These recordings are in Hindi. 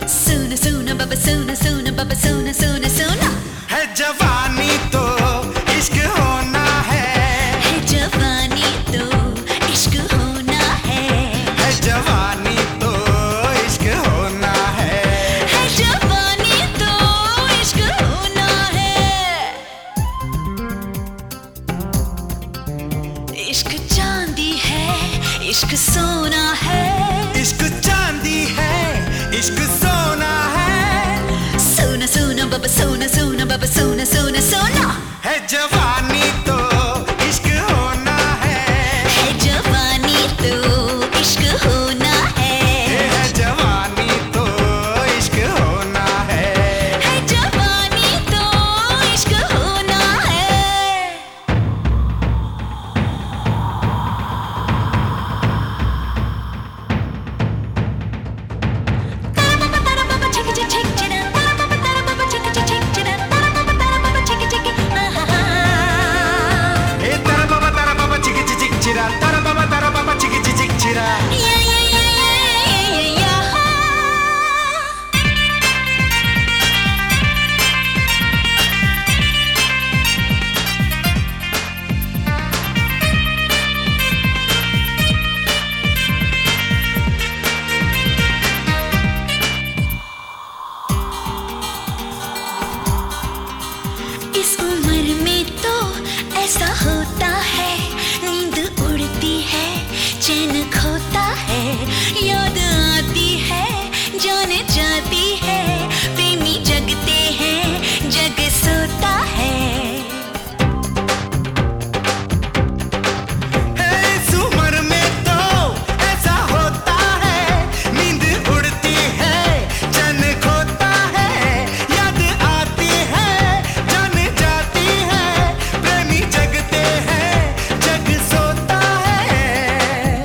सुन सुन बाबा सुन सुन बाबा सुन सुन सुन है जवानी तो इश्क होना है जवानी तो इश्क होना है जवानी तो इश्क होना है जवानी तो इश्क होना है। इश्क चांदी है इश्क सोना है इश्क चांदी है इश्क सोना है सुन सुन बाबा सुन सुन बाबा सुन सुन सुन है जवानी तो इश्क होना है जवानी तो इश्क होना है जवानी तो इश्क होना है जवानी तो इश्क होना है। तारा बाबा छिक छिक छिक चिना तारा बाबा छिक छिक छिक चिना तारा बाबा छिक छिक तारा बाबा चिक चिक चिरा तारा बाबा चिक चिक चिरा इस उम्र में तो ऐसा होता है नींद उड़ती है चैन खोता है याद आती है जान जाती है प्रेमी जगते हैं जग सोता है। इस उम्र में तो ऐसा होता है नींद उड़ती है चैन खोता है याद आती है जान जाती है प्रेमी जगते हैं जग सोता है।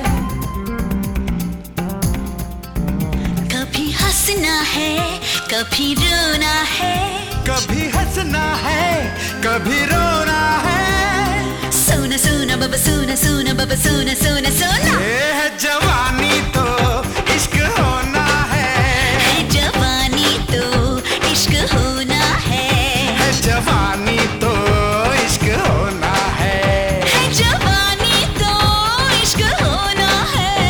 कभी हंसना है कभी रोना है कभी हंसना है कभी रोना है सुन सुन बाबा सुन सुन बाबा सुन सुन सुन ये है जवानी तो इश्क होना है जवानी तो इश्क होना है जवानी तो इश्क होना है जवानी तो इश्क होना है।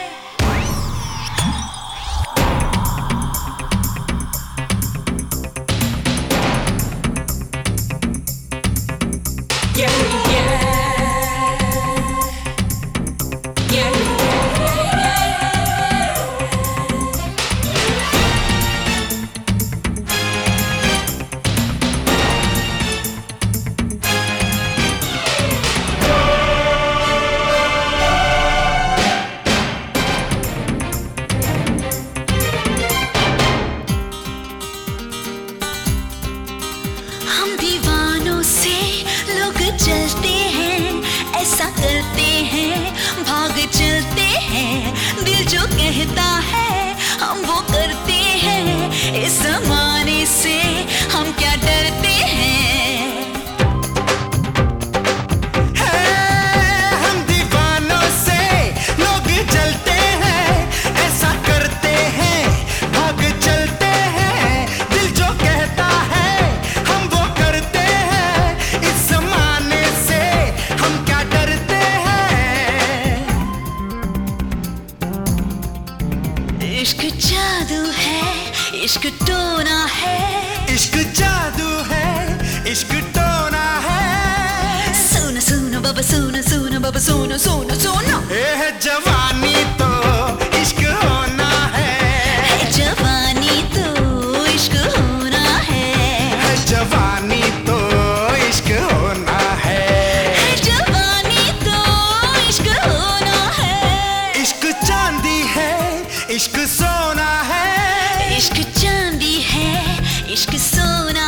हम दीवानों से लोग चलते हैं ऐसा करते हैं भाग चलते हैं दिल जो कहता है हम वो करते हैं इस जमाने से हम क्या डरते हैं। हम दीवानों से लोग जलते हैं ऐसा करते हैं भाग चलते हैं दिल जो कहता है हम वो करते हैं इस जमाने से हम क्या डरते हैं। इश्क जादू है इश्क टोना है इश्क जादू है इश्क टोना है सुन सुन बाबा सुन सुन बाबा सुन सुन सुन ये है जवानी तो इश्क होना है जवानी तो इश्क होना है जवानी तो इश्क होना है जवानी तो इश्क होना है। इश्क चांदी है इश्क सोना है इश्क चांदी है इश्क सोना